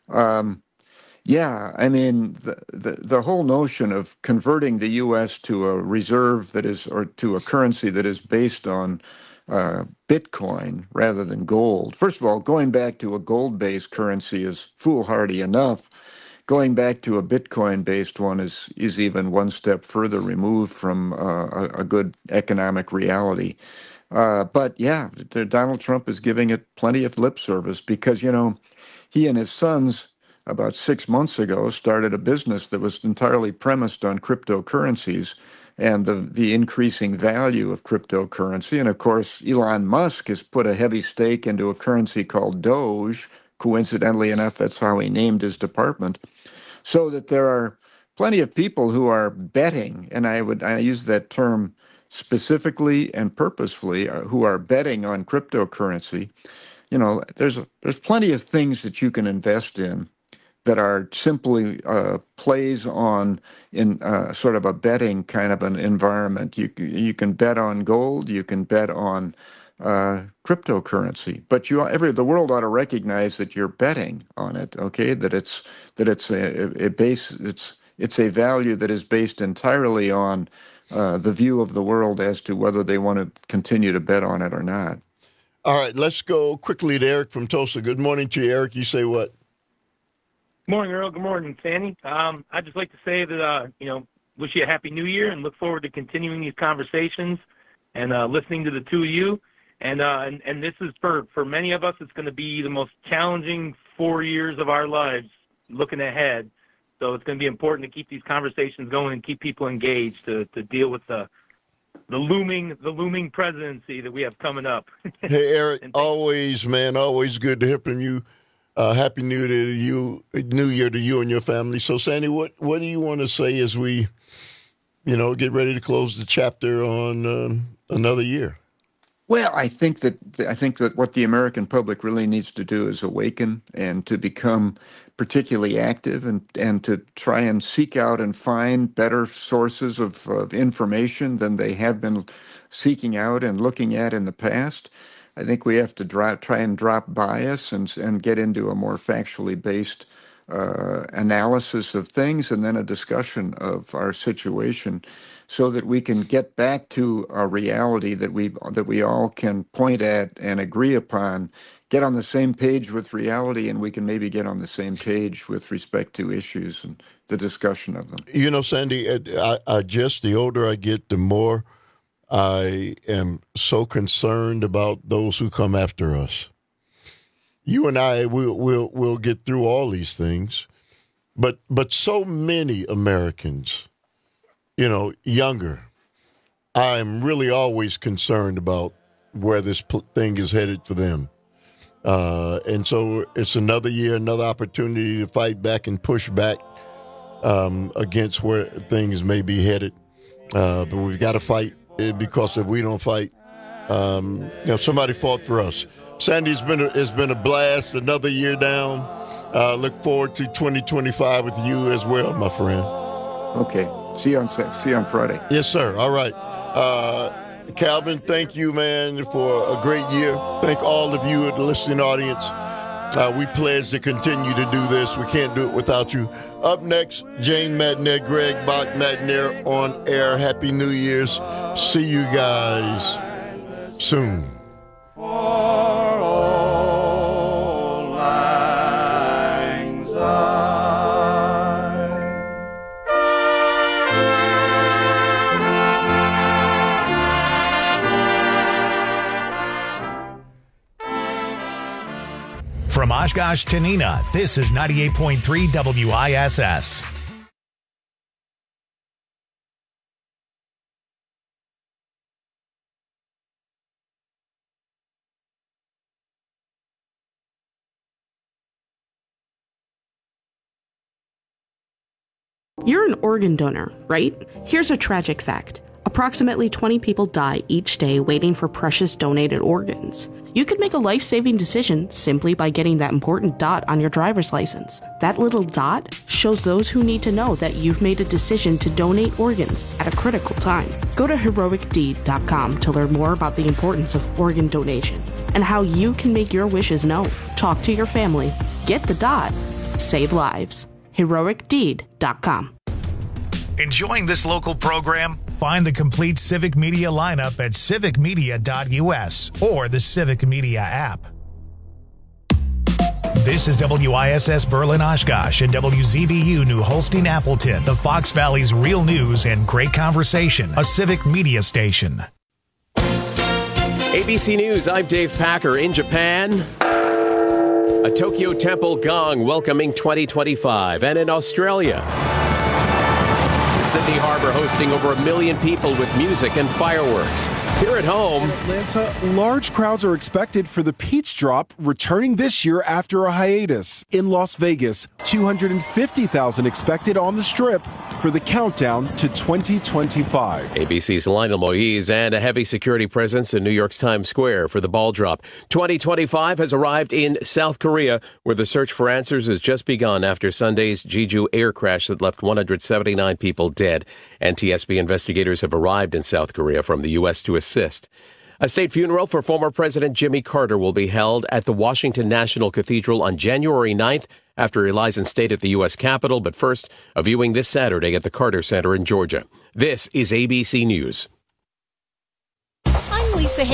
Yeah, I mean, the whole notion of converting the U.S. to a reserve that is, or to a currency that is based on Bitcoin rather than gold. First of all, going back to a gold-based currency is foolhardy enough. Going back to a Bitcoin-based one is even one step further removed from a good economic reality. But yeah, Donald Trump is giving it plenty of lip service because, he and his sons about 6 months ago started a business that was entirely premised on cryptocurrencies and the increasing value of cryptocurrency. And of course, Elon Musk has put a heavy stake into a currency called Doge. Coincidentally enough, that's how he named his department. So that there are plenty of people who are betting, and I use that term specifically and purposefully, who are betting on cryptocurrency. There's plenty of things that you can invest in that are simply plays on in sort of a betting kind of an environment. You can bet on gold, you can bet on cryptocurrency, but the world ought to recognize that you're betting on it. Okay, that it's a value that is based entirely on the view of the world as to whether they want to continue to bet on it or not. All right, let's go quickly to Eric from Tulsa. Good morning to you, Eric. You say what? Good morning, Earl. Good morning, Sandy. I'd just like to say that, wish you a happy new year and look forward to continuing these conversations and listening to the two of you. And this is for many of us, it's going to be the most challenging 4 years of our lives looking ahead. So it's going to be important to keep these conversations going and keep people engaged to deal with the looming presidency that we have coming up. Hey, Eric, always good to hear from you. Happy New Year to you, and your family. So, Sandy, what do you want to say as we, get ready to close the chapter on another year? Well, I think that what the American public really needs to do is awaken and to become particularly active and to try and seek out and find better sources of information than they have been seeking out and looking at in the past. I think we have to try and drop bias and get into a more factually based analysis of things and then a discussion of our situation so that we can get back to a reality that we all can point at and agree upon, get on the same page with reality, and we can maybe get on the same page with respect to issues and the discussion of them. Sandy, I just, the older I get, the more I am so concerned about those who come after us. You and I will get through all these things, but so many Americans, younger, I'm really always concerned about where this thing is headed for them. And so it's another year, another opportunity to fight back and push back against where things may be headed. But we've got to fight. Because if we don't fight, somebody fought for us. Sandy, it's been a blast. Another year down. Look forward to 2025 with you as well, my friend. Okay. See you on Friday. Yes, sir. All right. Calvin, thank you, man, for a great year. Thank all of you, the listening audience. We pledge to continue to do this. We can't do it without you. Up next, Jane Matenaer, Greg Bach Matenaer on air. Happy New Year's. See you guys soon. From Oshkosh to Neenah, this is 98.3 WISS. You're an organ donor, right? Here's a tragic fact. Approximately 20 people die each day waiting for precious donated organs. You could make a life-saving decision simply by getting that important dot on your driver's license. That little dot shows those who need to know that you've made a decision to donate organs at a critical time. Go to heroicdeed.com to learn more about the importance of organ donation and how you can make your wishes known. Talk to your family. Get the dot. Save lives. heroicdeed.com. Enjoying this local program? Find the complete Civic Media lineup at civicmedia.us or the Civic Media app. This is WISS Berlin Oshkosh and WZBU New Holstein Appleton, the Fox Valley's real news and great conversation, a Civic Media station. ABC News, I'm Dave Packer. In Japan, a Tokyo Temple gong welcoming 2025. And in Australia, Sydney Harbor hosting over 1 million people with music and fireworks. Here at home, in Atlanta, large crowds are expected for the Peach Drop, returning this year after a hiatus. In Las Vegas, 250,000 expected on the Strip for the countdown to 2025. ABC's Lionel Moise and a heavy security presence in New York's Times Square for the ball drop. 2025 has arrived in South Korea, where the search for answers has just begun after Sunday's Jeju air crash that left 179 people dead. NTSB investigators have arrived in South Korea from the U.S. to assist. A state funeral for former President Jimmy Carter will be held at the Washington National Cathedral on January 9th after he lies in state at the U.S. Capitol. But first, a viewing this Saturday at the Carter Center in Georgia. This is ABC News. I'm Lisa